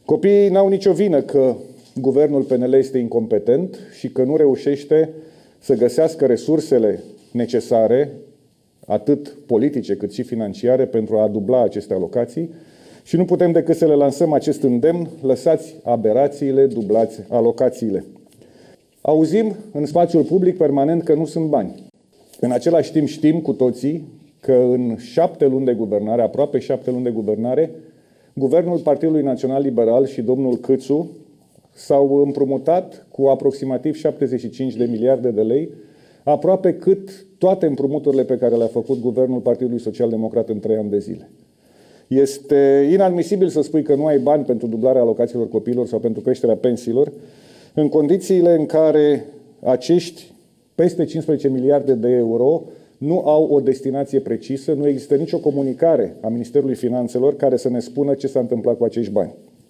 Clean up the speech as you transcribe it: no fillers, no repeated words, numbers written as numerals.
Copiii n-au nicio vină că guvernul PNL este incompetent și că nu reușește să găsească resursele necesare, atât politice cât și financiare, pentru a dubla aceste alocații. Și nu putem decât să le lansăm acest îndemn: lăsați aberațiile, dublați alocațiile. Auzim în spațiul public permanent că nu sunt bani. În același timp știm cu toții că în 7 luni de guvernare, aproape 7 luni de guvernare, Guvernul Partidului Național Liberal și domnul Câțu s-au împrumutat cu aproximativ 75 de miliarde de lei, aproape cât toate împrumuturile pe care le-a făcut Guvernul Partidului Social Democrat în 3 ani de zile. Este inadmisibil să spui că nu ai bani pentru dublarea alocațiilor copiilor sau pentru creșterea pensiilor, în condițiile în care acești peste 15 miliarde de euro nu au o destinație precisă, nu există nicio comunicare a Ministerului Finanțelor care să ne spună ce s-a întâmplat cu acești bani.